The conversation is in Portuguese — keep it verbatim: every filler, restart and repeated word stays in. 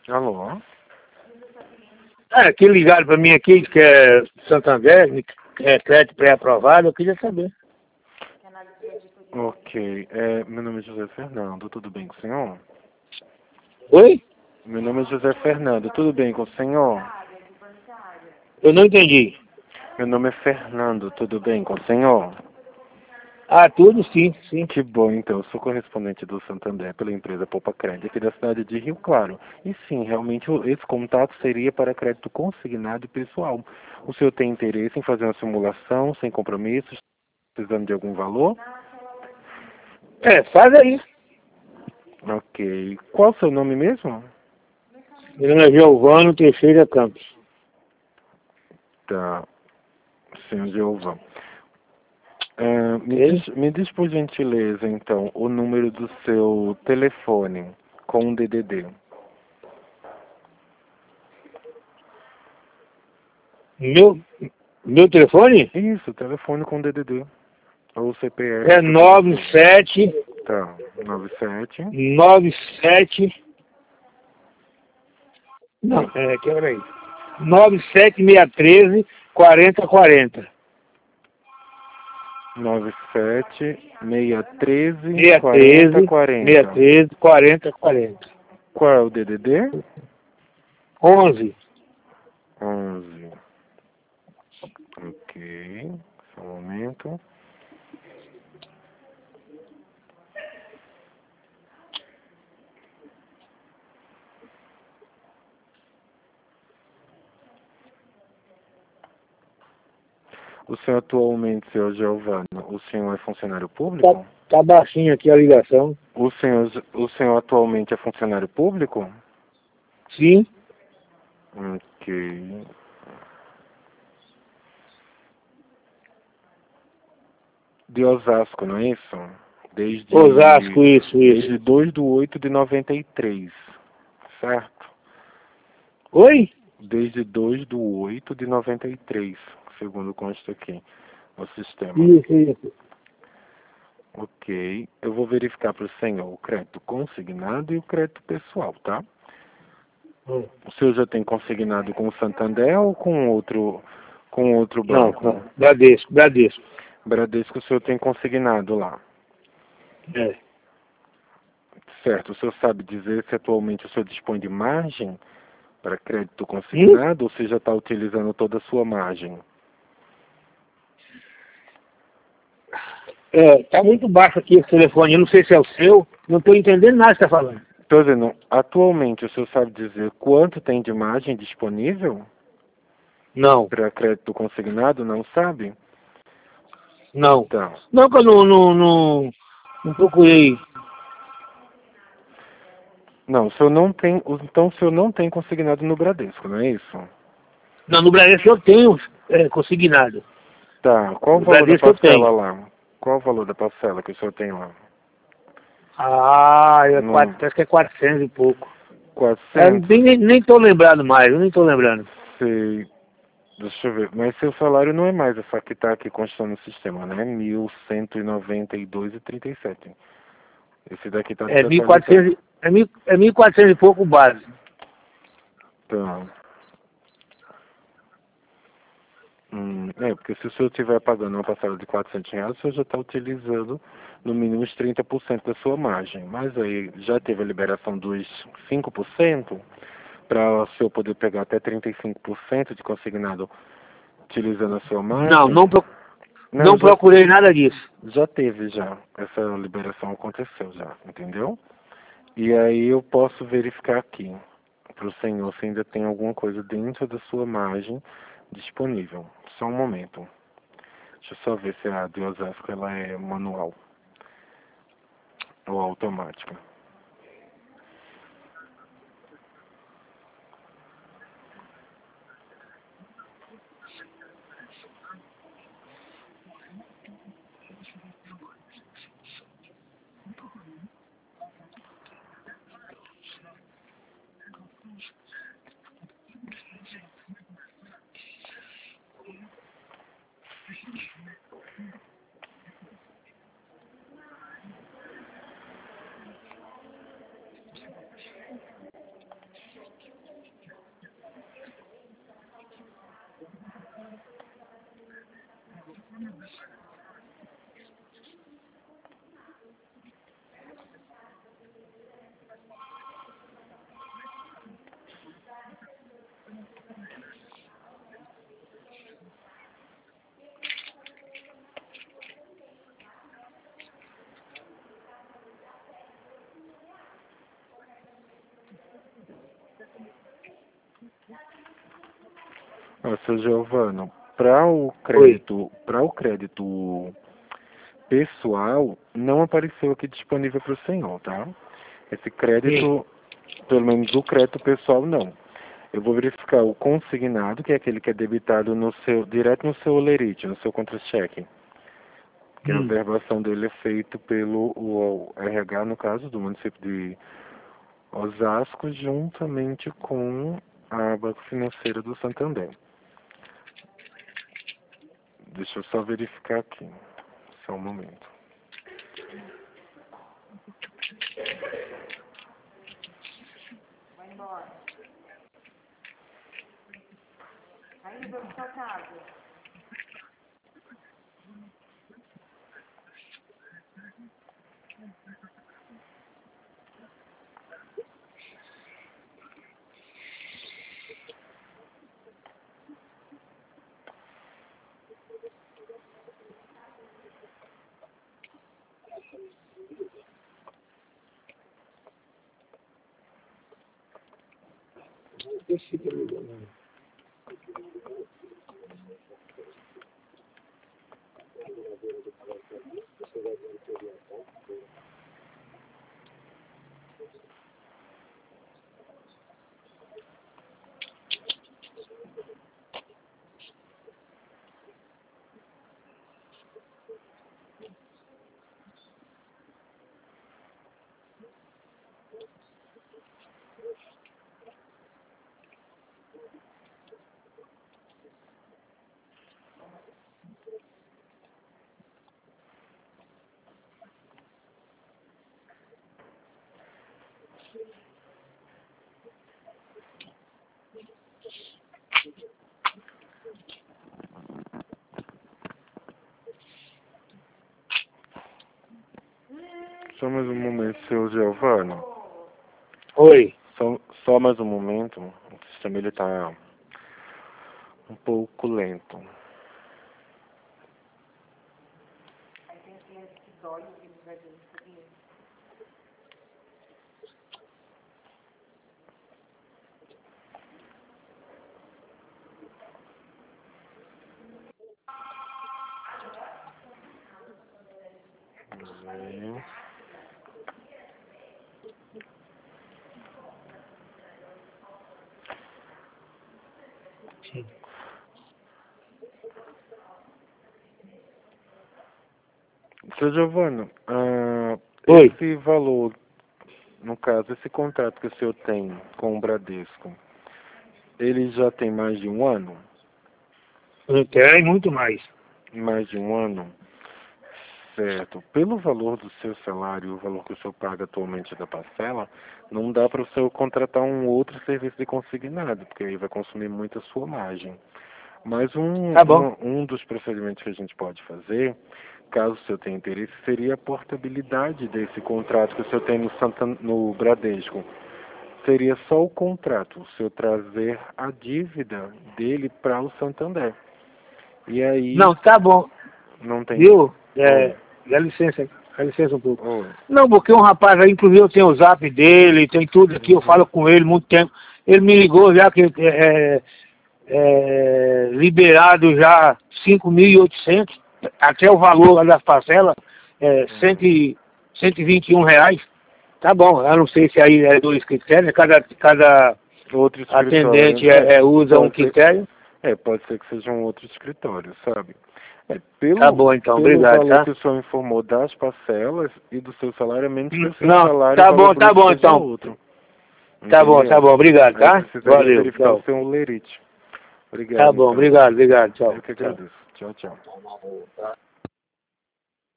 Alô? Ah, que ligaram para mim aqui, que é Santander, que é crédito pré-aprovado, eu queria saber. Ok. É, meu nome é José Fernando, tudo bem com o senhor? Oi? Meu nome é José Fernando, tudo bem com o senhor? Eu não entendi. Meu nome é Fernando, tudo bem com o senhor? Ah, tudo sim, sim. Que bom, então. Eu sou correspondente do Santander pela empresa Poupa Crédito aqui da cidade de Rio Claro. E sim, realmente o- esse contato seria para crédito consignado e pessoal. O senhor tem interesse em fazer uma simulação sem compromissos, precisando de algum valor? É, faz aí. Ok. Qual o seu nome mesmo? Meu nome é Giovano Teixeira Campos. Tá, senhor Jeová. Ah, me Ok? diz, me diz por gentileza, então, o número do seu telefone com o D D D. Meu, meu telefone Isso, telefone com D D D. Ou C P F, é se for nove possível. sete Tá, nove sete. nove sete. Não, é, quebra aí. nove sete seis três quarenta quarenta. nove sete seis treze seis quarenta treze, seis quarenta. treze, quarenta quarenta. Qual é o D D D? onze. onze. Ok, só um momento. O senhor atualmente, senhor Giovanni, o senhor é funcionário Tá, público? tá baixinho aqui a ligação. O senhor, o senhor atualmente é funcionário público? Sim. Ok. De Osasco, não é isso? Desde, Osasco, isso, isso. desde dois de oito de noventa e três, certo? Oi? Desde dois de oito de noventa e três, segundo consta aqui no sistema. Isso, isso. Ok. Eu vou verificar para o senhor o crédito consignado e o crédito pessoal, tá? Hum. O senhor já tem consignado com o Santander ou com outro, com outro Não, banco? não. Bradesco, Bradesco. Bradesco o senhor tem consignado lá. É. Certo. O senhor sabe dizer se atualmente o senhor dispõe de margem para crédito Hum? consignado ou você já está utilizando toda a sua margem? É, tá muito baixo aqui esse telefone. Eu não sei se é o seu. Não estou entendendo nada que você está falando. Estou dizendo, atualmente o senhor sabe dizer quanto tem de margem disponível Não, para crédito consignado? Não sabe? não. Tá. Não que eu não, não, não, não procurei. Não, o senhor não tem, então o senhor não tem consignado no Bradesco, não é isso? Não, no Bradesco eu tenho é, consignado. Tá. Qual o No valor da Bradesco eu parcela tenho. lá? Qual o valor da parcela que o senhor tem lá? Ah, é No quatro, acho que é quatrocentos e pouco. É, quatrocentos? nem, nem nem tô lembrado mais, eu nem tô lembrando. Sei. Deixa eu ver. Mas seu salário não é mais essa que está aqui constando no sistema, né? mil cento e noventa e dois e trinta e sete. Esse daqui está É mil e desatualizado. quatrocentos, é, mil, é mil e quatrocentos e pouco base. Tá. Hum, é, porque se o senhor estiver pagando uma parcela de quatrocentos reais, o senhor já está utilizando no mínimo os trinta por cento da sua margem. Mas aí já teve a liberação dos cinco por cento para o senhor poder pegar até trinta e cinco por cento de consignado utilizando a sua Não, margem. não, pro- Não, não já, procurei nada disso. já teve já. Essa liberação aconteceu já, entendeu? E aí eu posso verificar aqui para o senhor se ainda tem alguma coisa dentro da sua margem disponível. Só um momento. Deixa eu só ver se a de Osasco ela é manual ou automática. Ó, seu Giovano, para o crédito, para o crédito pessoal, não apareceu aqui disponível para o senhor, tá? Esse crédito, Sim. pelo menos o crédito pessoal, não. Eu vou verificar o consignado, que é aquele que é debitado no seu, direto no seu olerite, no seu contra-cheque. Que hum. a verbação dele é feita pelo o R H, no caso, do município de Osasco, juntamente com a Banco Financeiro do Santander. Deixa eu só verificar aqui. Só um momento. Vai embora. Aí, vamos pra casa. Esse que eu não. Só mais um momento, seu Giovano. Oi. Só, só mais um momento. O sistema ele tá um pouco lento. Aí tem aquele que dói o que vai ver isso aqui. Sim. Seu Giovano, ah, Oi. esse valor, no caso, esse contrato que o senhor tem com o Bradesco, ele já tem mais de um ano? Tem muito mais. Mais de um ano? Certo. Pelo valor do seu salário, o valor que o senhor paga atualmente da parcela, não dá para o senhor contratar um outro serviço de consignado, porque aí vai consumir muito a sua margem. Mas um, Tá bom. um, um dos procedimentos que a gente pode fazer, caso o senhor tenha interesse, seria a portabilidade desse contrato que o senhor tem no, Santan no Bradesco. Seria só o contrato, o senhor trazer a dívida dele para o Santander. E aí... Não, tá bom. Não tem... Viu? É, dá licença, dá licença um pouco. Oi. Não, porque um rapaz aí, inclusive eu tenho o zap dele, tem tudo aqui, Uhum. eu falo com ele muito tempo. Ele me ligou já que é, é, liberado já cinco mil e oitocentos, até o valor lá das parcelas, é, cento e vinte e um reais. Tá bom, eu não sei se aí é dois critérios, cada, cada Outro atendente escritório, é, é, usa um pode ser- critério. É, pode ser que seja um outro escritório, sabe? É, pelo, Tá bom então, pelo obrigado, valor tá? que o senhor informou das parcelas e do seu salário, a menos que o seu Não, salário tá o valor bom, tá bruto bom seja então. outro. Tá bom, tá Entendeu? bom, obrigado, Aí tá? precisaria Valeu, verificar o tchau. seu lerite. Obrigado, Tá bom, então. obrigado, obrigado, tchau. Eu que Tchau. agradeço. Tchau, tchau.